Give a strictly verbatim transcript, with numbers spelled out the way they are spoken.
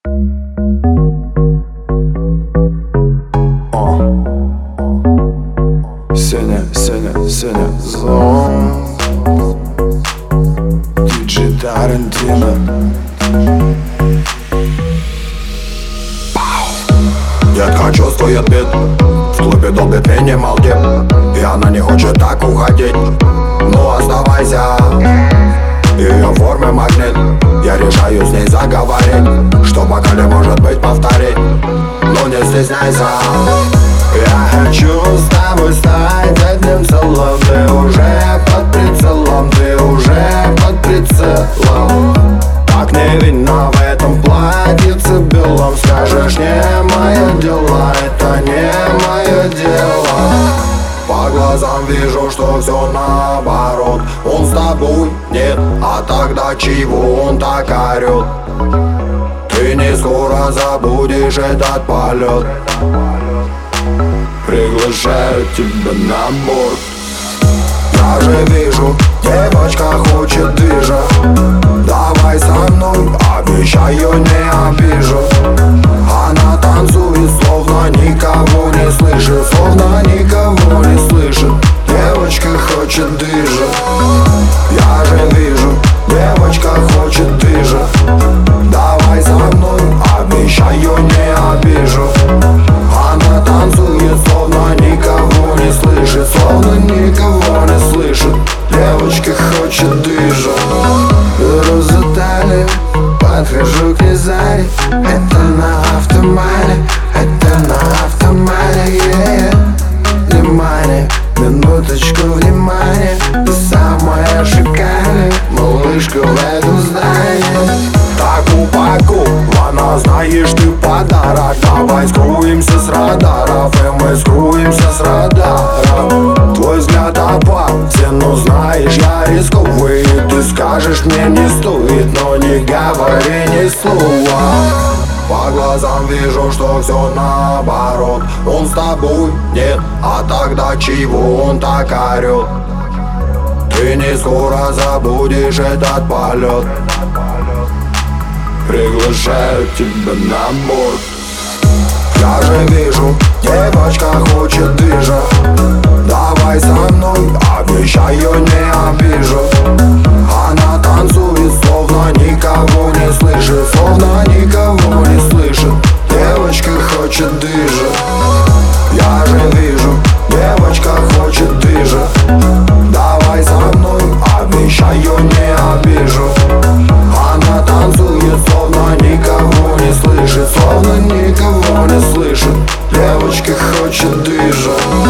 Сеня, Сеня, Сеня, зон Диджей Тарантино. Детка чувствует бит, в клубе долбит минимал дип, и она не хочет так уходить. Ну оставайся, ее в форме магнит. Я решаю с ней заговорить, что в бокале может быть повторить. Ну не стесняйся. Я хочу с тобой стать одним целым. Ты уже под прицелом, ты уже под прицелом. Так невинно в этом платьице белом. Скажешь, не мое дело, это не мое дело. По глазам вижу, что все наоборот. Он с тобой нет, а тогда чего он так орет? Ты не скоро забудешь этот полет. Приглашаю тебя на борт. Я же вижу, девочка хочет движа. Давай со мной, обещаю, не обижу. Она танцует, словно никого не слышит. Словно никого не слышит. Девочка хочет движа. Я же вижу, девочка хочет движа. Давай со мной, обещаю, не обижу. Она танцует, словно никого не слышит. Словно никого не слышит. Девочка хочет движа. Беру за талию, подхожу к Низаре. Это на автомате, это на автомате, yeah. Внимание, минуточку внимания. Ты самая шикарная малышка в этом здании. Так упакована, знаешь, ты подарок. Давай скроемся с радаров, и мы скроемся с радаров. Твой взгляд опасен, но знаешь, я рисковый. Ты скажешь, мне не стоит, но не говори ни слова. По глазам вижу, что все наоборот. Он с тобой нет, а тогда чего он так орет? Ты не скоро забудешь этот полет. Приглашаю тебя на борт. Я же вижу, девочка хочет движа. Давай со мной, обещаю, не обижу. Она танцует, словно никого не слышит. Словно никого не слышит. Девочка хочет движа. Я же вижу, девочка хочет движа. Давай со мной, обещаю, не обижу. Она танцует, словно никого не слышит. Словно никого не слышит. Девочка хочет движа.